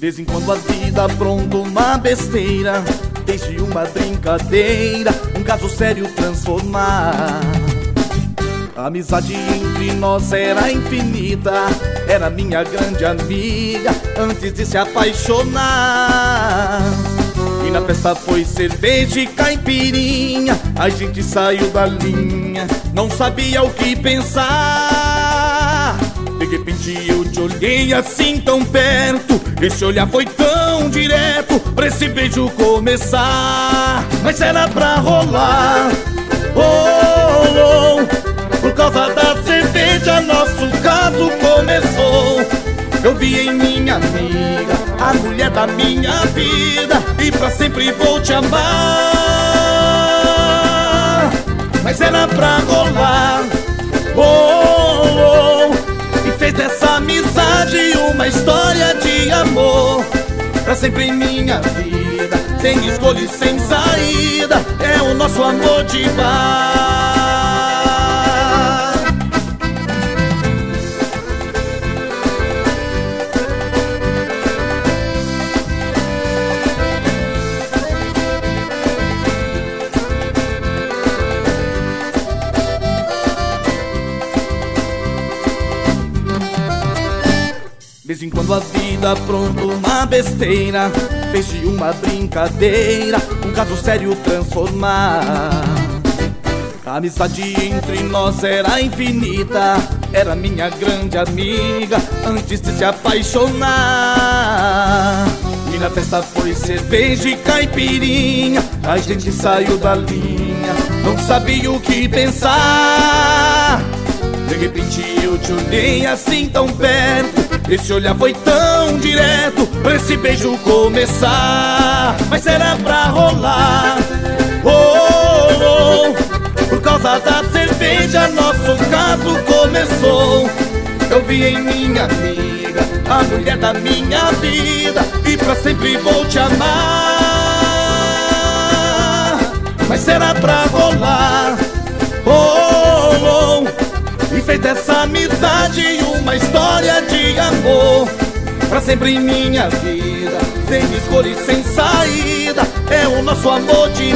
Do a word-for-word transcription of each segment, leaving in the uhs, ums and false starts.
vez em quando a vida apronta uma besteira, desde uma brincadeira um caso sério transformar. A amizade entre nós era infinita, era minha grande amiga antes de se apaixonar. E na festa foi cerveja e caipirinha, a gente saiu da linha, não sabia o que pensar. De repente eu te olhei assim tão perto, esse olhar foi tão direto pra esse beijo começar. Mas era pra rolar, oh, oh, por causa da cerveja nosso caso começou. Eu vi em minha amiga a mulher da minha vida, e pra sempre vou te amar. Mas era pra rolar, oh, oh, e fez dessa amizade uma história de amor. Pra sempre em minha vida, sem escolha e sem saída, é o nosso amor de bar. De vez em quando a vida apronta uma besteira, desde uma brincadeira um caso sério transformar. A amizade entre nós era infinita, era minha grande amiga antes de se apaixonar. E na festa foi cerveja e caipirinha, a gente saiu da linha, não sabia o que pensar. De repente eu te olhei assim tão perto, esse olhar foi tão direto pra esse beijo começar. Mas era pra rolar, oh, oh, por causa da cerveja nosso caso começou. Eu vi em minha amiga a mulher da minha vida, e pra sempre vou te amar. Mas era pra rolar, oh, oh, e fez dessa amizade uma história de amor. Pra sempre em minha vida, sem escolha e sem saída, é o nosso amor de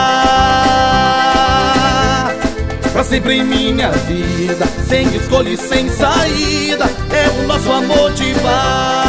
bar. Pra sempre em minha vida, sem escolha e sem saída, é o nosso amor de bar.